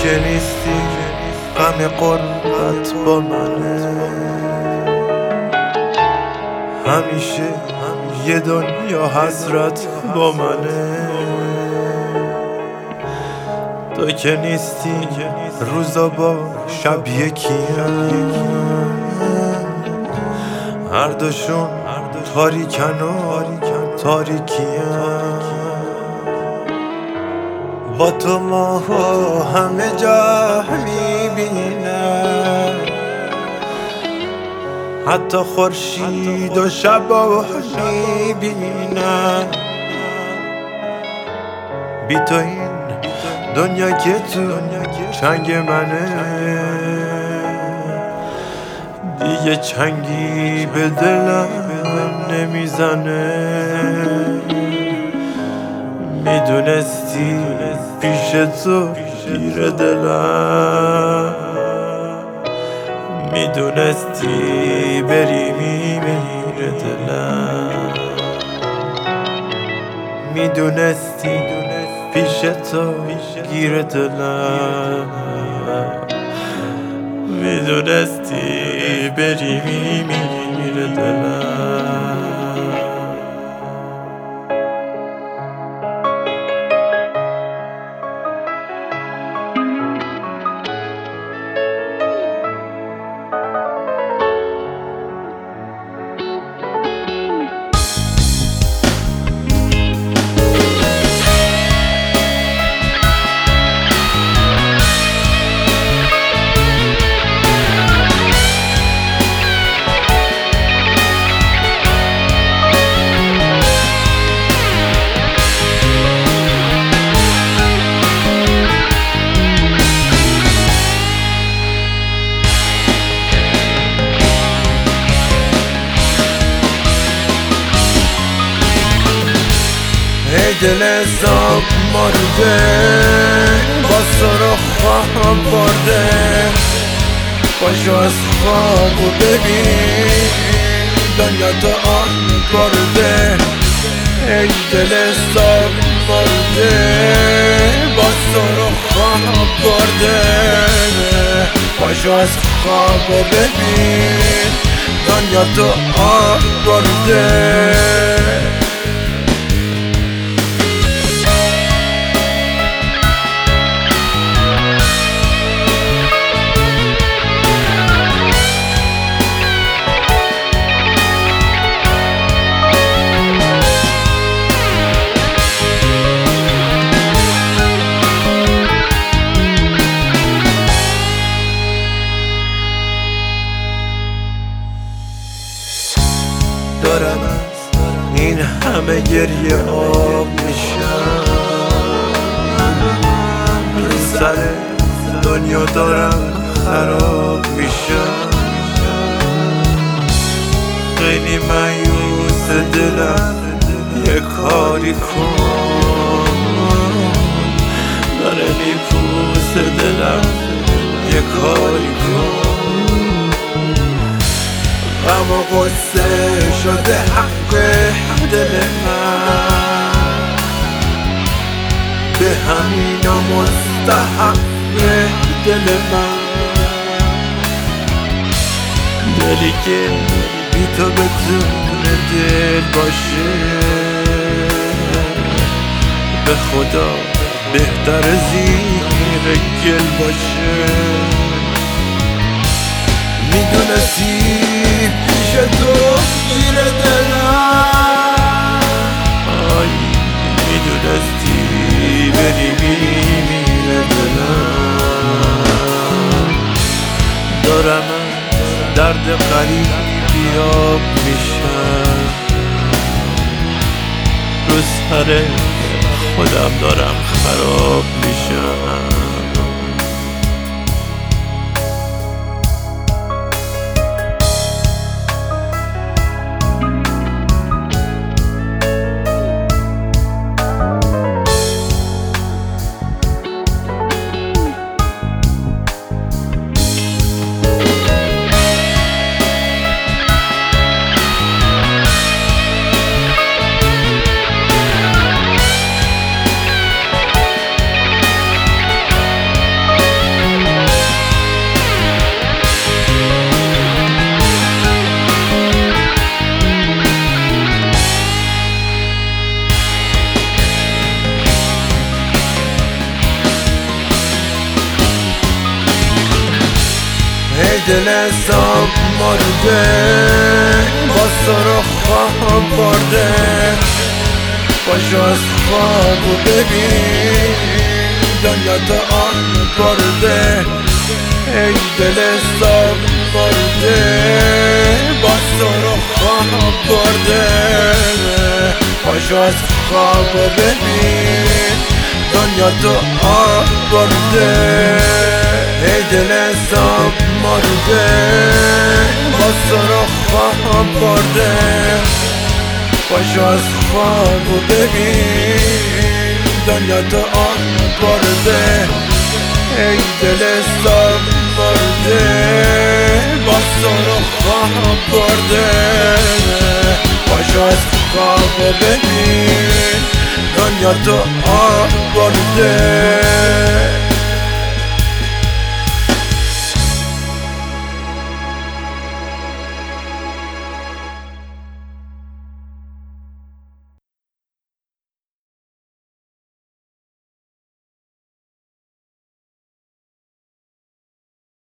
که نیستی غم غربت با منه، همیشه یه دنیا حسرت با منه. تو که نیستی روزا با شب یکی‌ان، هر دوشون تاریکن و تاریکی‌ان. با تو ماها همه جا میبینم، حتی خورشید و شبا میبینم. بی تو این دنیا که تو چنگ منه، دیگه چنگی به دلم نمیزنه. میدونستی پیش تو گیر دلم، میدونستی بری میمیره دلم، میدونستی پیش تو گیر دلم، میدونستی بری میمیره دلم. ای دل زاب مرده، با سرخم برده، پاشو از خوابو ببین دنیا تو آن برده. ای دل زاب مرده، با سرخم برده، پاشو از خوابو ببین دنیا تو آن برده. دارم از این همه گریه آب میشم، رو سر دنیا دارم خراب میشم. خیلی مایوس دلم، یه کاری کن، داره میپوس دلم، یه کاری کن. غم و غصه شده حق دل من، به همینا مستحق دل من. دلی که بی تو بتونه دل باشه، به خدا بهتر زیر گل باشه. میدونستی پیش تو گیر دلم، آی میدونستی بری میمیره دلم. دارم از درد غریب بیاب میشم، رو سر خودم دارم خراب میشم. دل حساب مرده با سر خواب برده پاشو از خوابو ببین دنیا تو آن برده ای دل حساب مرده با سر خواب برده پاشو از خوابو ببین دنیا تو آن برده ای دل حساب مرده با سر خواب برده پاشو از خوابو ببین دنیا تو آن برده ای دل حساب مرده با سر خواب برده پاشو از خوابو ببین دنیا تو آن برده